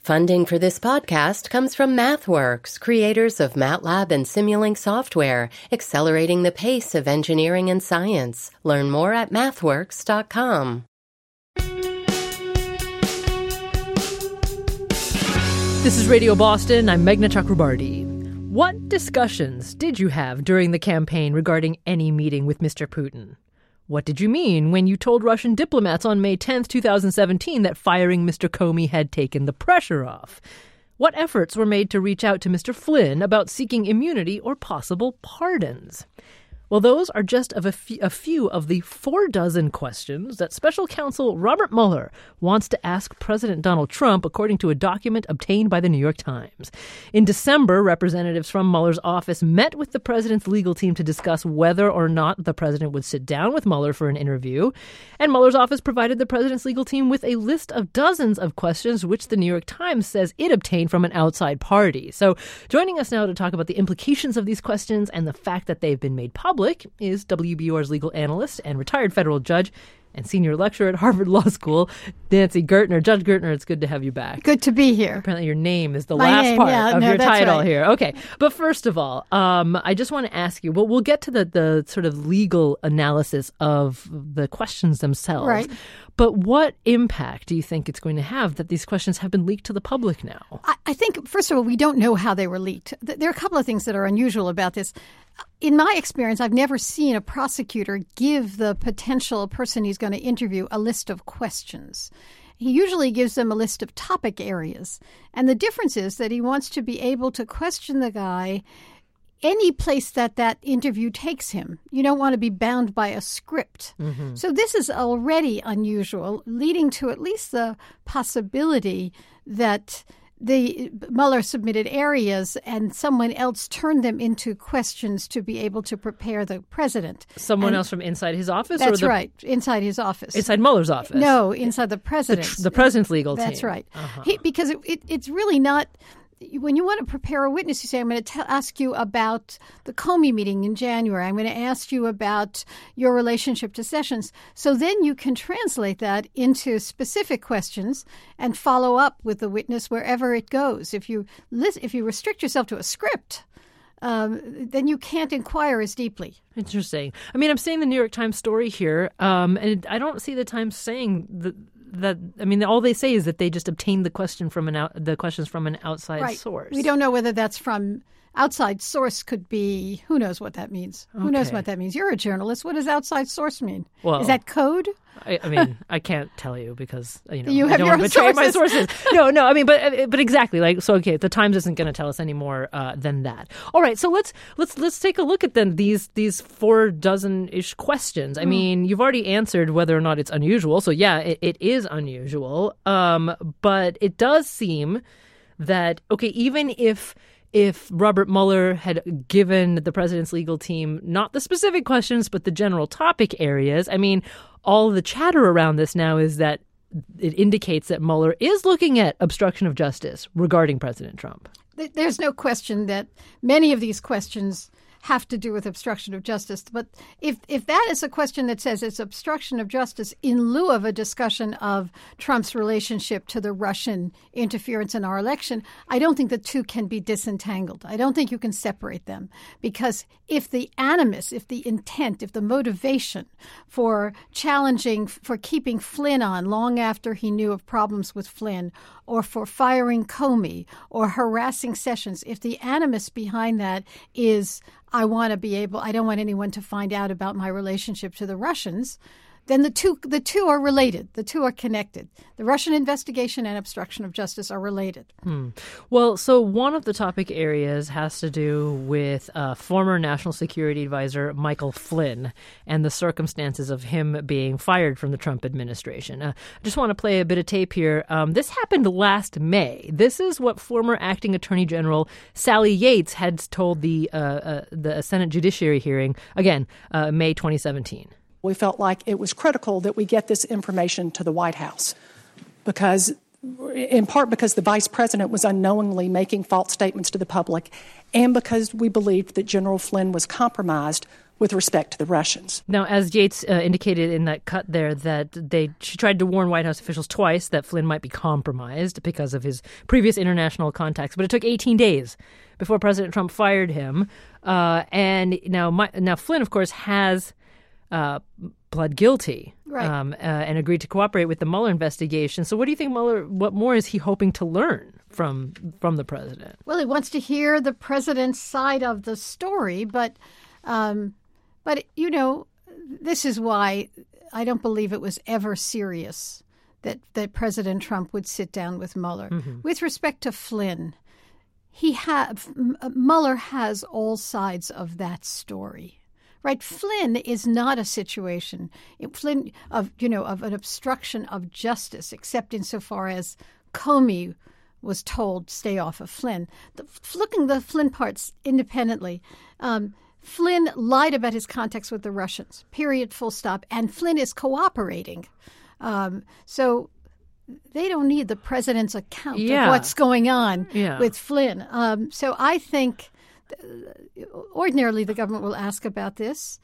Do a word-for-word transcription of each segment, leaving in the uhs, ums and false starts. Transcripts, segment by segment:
Funding for this podcast comes from MathWorks, creators of MATLAB and Simulink software, accelerating the pace of engineering and science. Learn more at mathworks dot com. This is Radio Boston. I'm Meghna Chakrabarti. What discussions did you have during the campaign regarding any meeting with Mister Putin? What did you mean when you told Russian diplomats on May tenth, twenty seventeen that firing Mister Comey had taken the pressure off? What efforts were made to reach out to Mister Flynn about seeking immunity or possible pardons? Well, those are just of a, f- a few of the four dozen questions that Special Counsel Robert Mueller wants to ask President Donald Trump, according to a document obtained by the New York Times. In December, representatives from Mueller's office met with the president's legal team to discuss whether or not the president would sit down with Mueller for an interview. And Mueller's office provided the president's legal team with a list of dozens of questions, which the New York Times says it obtained from an outside party. So joining us now to talk about the implications of these questions and the fact that they've been made public is W B U R's legal analyst and retired federal judge and senior lecturer at Harvard Law School, Nancy Gertner. Judge Gertner, it's good to have you back. Good to be here. Apparently your name is the My last name, part yeah, of no, your that's title right. here. Okay. But first of all, um, I just want to ask you, well, we'll get to the, the sort of legal analysis of the questions themselves. Right. But what impact do you think it's going to have that these questions have been leaked to the public now? I, I think, first of all, we don't know how they were leaked. There are a couple of things that are unusual about this. In my experience, I've never seen a prosecutor give the potential person he's going to interview a list of questions. He usually gives them a list of topic areas. And the difference is that he wants to be able to question the guy any place that that interview takes him. You don't want to be bound by a script. Mm-hmm. So this is already unusual, leading to at least the possibility that the Mueller submitted areas and someone else turned them into questions to be able to prepare the president. Someone and else from inside his office? That's or the, right, inside his office. Inside Mueller's office? No, inside the president's. The, the president's legal team. That's right. Uh-huh. He, because it, it, it's really not... When you want to prepare a witness, you say, I'm going to t- ask you about the Comey meeting in January. I'm going to ask you about your relationship to Sessions. So then you can translate that into specific questions and follow up with the witness wherever it goes. If you list, if you restrict yourself to a script, um, then you can't inquire as deeply. Interesting. I mean, I'm seeing the New York Times story here, um, and I don't see the Times saying that. That I mean, all they say is that they just obtained the question from an out, the questions from an outside right. source. We don't know whether that's from outside source. Could be who knows what that means. Okay. Who knows what that means? You're a journalist. What does outside source mean? Well, is that code? I, I mean, I can't tell you because you know you I have don't your want to betray sources. my sources. No, no. I mean, but but exactly. Like, so okay, the Times isn't going to tell us any more uh, than that. All right, so let's let's let's take a look at then these these four dozen ish questions. I mm. mean, you've already answered whether or not it's unusual. So yeah, it, it is unusual. Um, but it does seem that okay, even if. If Robert Mueller had given the president's legal team not the specific questions, but the general topic areas, I mean, all the chatter around this now is that it indicates that Mueller is looking at obstruction of justice regarding President Trump. There's no question that many of these questions have to do with obstruction of justice. But if if that is a question that says it's obstruction of justice in lieu of a discussion of Trump's relationship to the Russian interference in our election, I don't think the two can be disentangled. I don't think you can separate them. Because if the animus, if the intent, if the motivation for challenging, for keeping Flynn on long after he knew of problems with Flynn, or for firing Comey, or harassing Sessions, if the animus behind that is I want to be able, I don't want anyone to find out about my relationship to the Russians, then the two the two are related. The two are connected. The Russian investigation and obstruction of justice are related. Hmm. Well, so one of the topic areas has to do with uh, former National Security Advisor Michael Flynn and the circumstances of him being fired from the Trump administration. Uh, I just want to play a bit of tape here. Um, this happened last May. This is what former Acting Attorney General Sally Yates had told the uh, uh, the Senate Judiciary hearing, again, uh, May twenty seventeen. We felt like it was critical that we get this information to the White House because, in part because the vice president was unknowingly making false statements to the public and because we believed that General Flynn was compromised with respect to the Russians. Now, as Yates uh, indicated in that cut there, that they she tried to warn White House officials twice that Flynn might be compromised because of his previous international contacts, but it took eighteen days before President Trump fired him. Uh, and now, my, now Flynn, of course, has uh, pled guilty right. um, uh, and agreed to cooperate with the Mueller investigation. So, what do you think Mueller? What more is he hoping to learn from from the president? Well, he wants to hear the president's side of the story, but. Um, But, you know, this is why I don't believe it was ever serious that, that President Trump would sit down with Mueller. Mm-hmm. With respect to Flynn, he ha- Mueller has all sides of that story. Right? Flynn is not a situation Flynn of, you know, of an obstruction of justice, except insofar as Comey was told stay off of Flynn. The, looking the Flynn parts independently, um, Flynn lied about his contacts with the Russians, period, full stop, and Flynn is cooperating. Um, so they don't need the president's account yeah. of what's going on yeah. with Flynn. Um, so I think ordinarily the government will ask about this.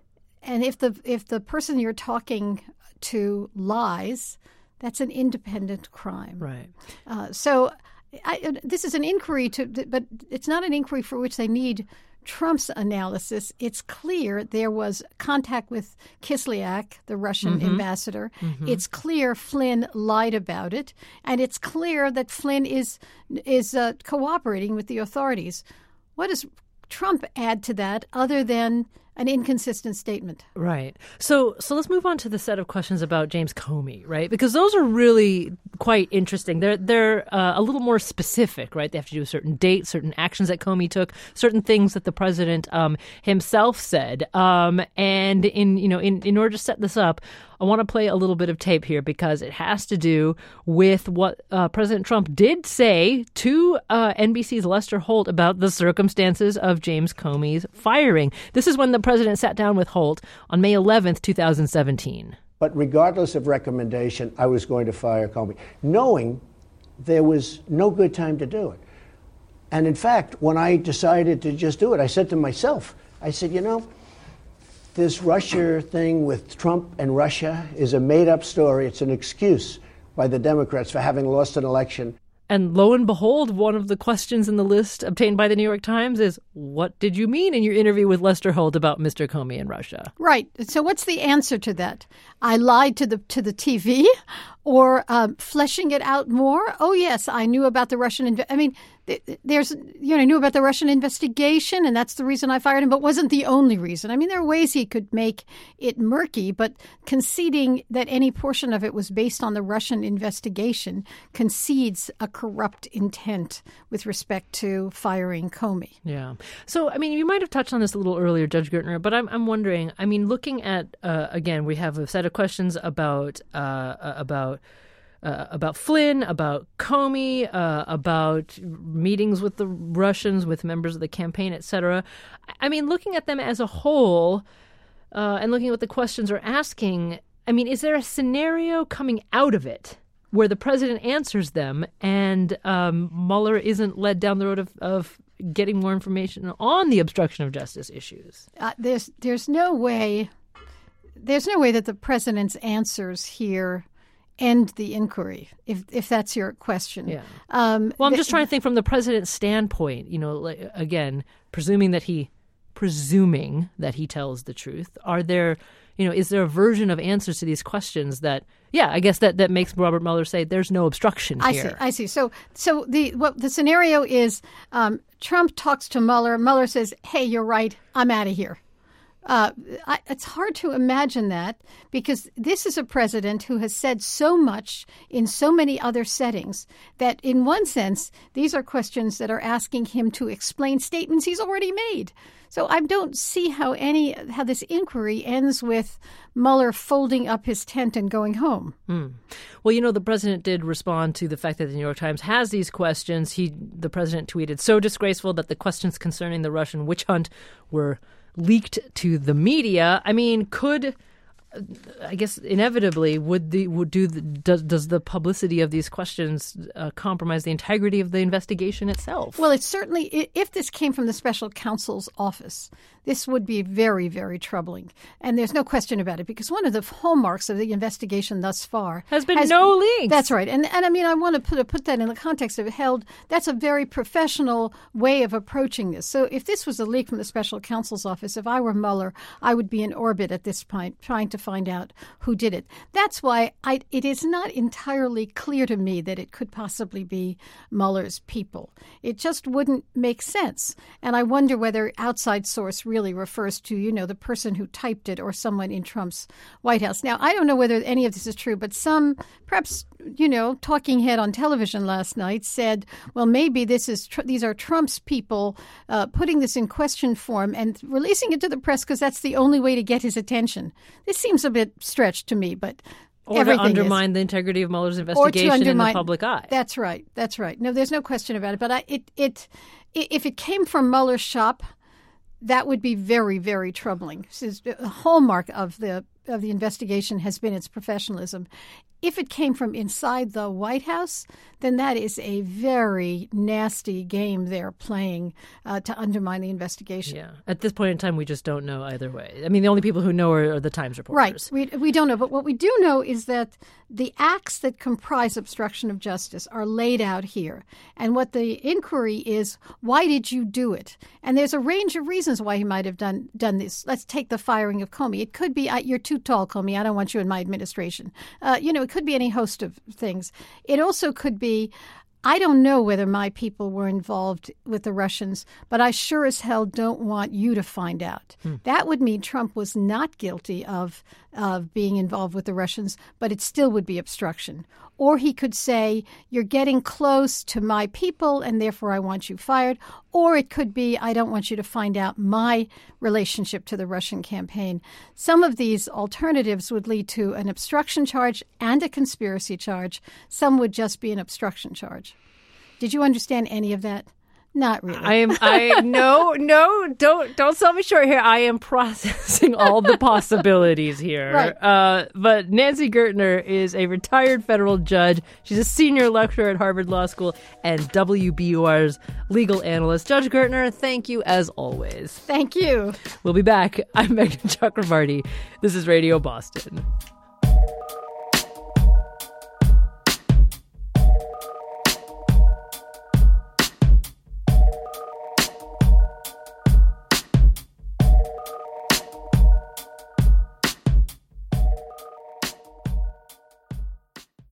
And if the if the person you're talking to lies, that's an independent crime. Right. Uh, so I, this is an inquiry, to, but it's not an inquiry for which they need Trump's analysis. It's clear there was contact with Kislyak, the Russian mm-hmm. ambassador. Mm-hmm. It's clear Flynn lied about it, and it's clear that Flynn is is uh, cooperating with the authorities. What does Trump add to that other than an inconsistent statement? Right. So so let's move on to the set of questions about James Comey, right? Because those are really quite interesting. They're they're uh, a little more specific, right? They have to do a certain date, certain actions that Comey took, certain things that the president um, himself said. Um, and in you know in, in order to set this up, I want to play a little bit of tape here because it has to do with what uh, President Trump did say to uh, N B C's Lester Holt about the circumstances of James Comey's firing. This is when the president sat down with Holt on May eleventh, twenty seventeen. But regardless of recommendation, I was going to fire Comey, knowing there was no good time to do it. And in fact, when I decided to just do it, I said to myself, I said, you know, this Russia thing with Trump and Russia is a made-up story. It's an excuse by the Democrats for having lost an election. And lo and behold, one of the questions in the list obtained by the New York Times is, what did you mean in your interview with Lester Holt about Mister Comey and Russia? Right. So what's the answer to that? I lied to the to the T V, or um, fleshing it out more? Oh, yes, I knew about the Russian inv- I mean, there's, you know, I knew about the Russian investigation, and that's the reason I fired him, but wasn't the only reason. I mean, there are ways he could make it murky, but conceding that any portion of it was based on the Russian investigation concedes a corrupt intent with respect to firing Comey. Yeah. So, I mean, you might have touched on this a little earlier, Judge Gertner, but I'm I'm wondering, I mean, looking at, uh, again, we have a set of questions about uh, about Uh, about Flynn, about Comey, uh, about meetings with the Russians, with members of the campaign, et cetera. I mean, looking at them as a whole uh, and looking at what the questions are asking, I mean, is there a scenario coming out of it where the president answers them and um, Mueller isn't led down the road of, of getting more information on the obstruction of justice issues? Uh, there's there's no way there's no way that the president's answers here end the inquiry, if if that's your question. Yeah. Um, well, I'm th- just trying to think from the president's standpoint, you know, like, again, presuming that he, presuming that he tells the truth, are there, you know, is there a version of answers to these questions that, yeah, I guess that, that makes Robert Mueller say there's no obstruction I here. see, I see. So so the what the scenario is, um, Trump talks to Mueller, Mueller says, hey, you're right, I'm out of here. Uh, I, it's hard to imagine that because this is a president who has said so much in so many other settings that in one sense, these are questions that are asking him to explain statements he's already made. So I don't see how any how this inquiry ends with Mueller folding up his tent and going home. Mm. Well, you know, the president did respond to the fact that the New York Times has these questions. He, the president tweeted, so disgraceful that the questions concerning the Russian witch hunt were leaked to the media. I mean, could I guess inevitably, would the would do the, does does the publicity of these questions uh, compromise the integrity of the investigation itself? Well, it's certainly, if this came from the special counsel's office, this would be very, very troubling. And there's no question about it, because one of the hallmarks of the investigation thus far has been has, no leaks. That's right. And and I mean, I want to put put that in the context of it held. That's a very professional way of approaching this. So if this was a leak from the special counsel's office, if I were Mueller, I would be in orbit at this point, trying to find out who did it. That's why I, it is not entirely clear to me that it could possibly be Mueller's people. It just wouldn't make sense. And I wonder whether outside source really refers to, you know, the person who typed it or someone in Trump's White House. Now, I don't know whether any of this is true, but some, perhaps, you know, talking head on television last night said, well, maybe this is tr- these are Trump's people uh, putting this in question form and releasing it to the press because that's the only way to get his attention. This seems a bit stretched to me, but or everything to undermine is. the integrity of Mueller's investigation undermine, in the public eye. That's right. That's right. No, there's no question about it. But I, it, it, if it came from Mueller's shop, that would be very, very troubling. The hallmark of the of the investigation has been its professionalism. If it came from inside the White House, then that is a very nasty game they're playing uh, to undermine the investigation. Yeah. At this point in time, we just don't know either way. I mean, the only people who know are, are the Times reporters. Right. We, we don't know. But what we do know is that the acts that comprise obstruction of justice are laid out here. And what the inquiry is, why did you do it? And there's a range of reasons why he might have done done this. Let's take the firing of Comey. It could be, you're too tall, Comey. I don't want you in my administration. Uh, you know, it could be any host of things. It also could be, I don't know whether my people were involved with the Russians, but I sure as hell don't want you to find out. Hmm. That would mean Trump was not guilty of, of being involved with the Russians, but it still would be obstruction. Or he could say, you're getting close to my people and therefore I want you fired. Or it could be, I don't want you to find out my relationship to the Russian campaign. Some of these alternatives would lead to an obstruction charge and a conspiracy charge. Some would just be an obstruction charge. Did you understand any of that? Not really. I am. I no, no. Don't don't sell me short here. I am processing all the possibilities here. Right. Uh, but Nancy Gertner is a retired federal judge. She's a senior lecturer at Harvard Law School and W B U R's legal analyst. Judge Gertner, thank you as always. Thank you. We'll be back. I'm Meghna Chakrabarti. This is Radio Boston.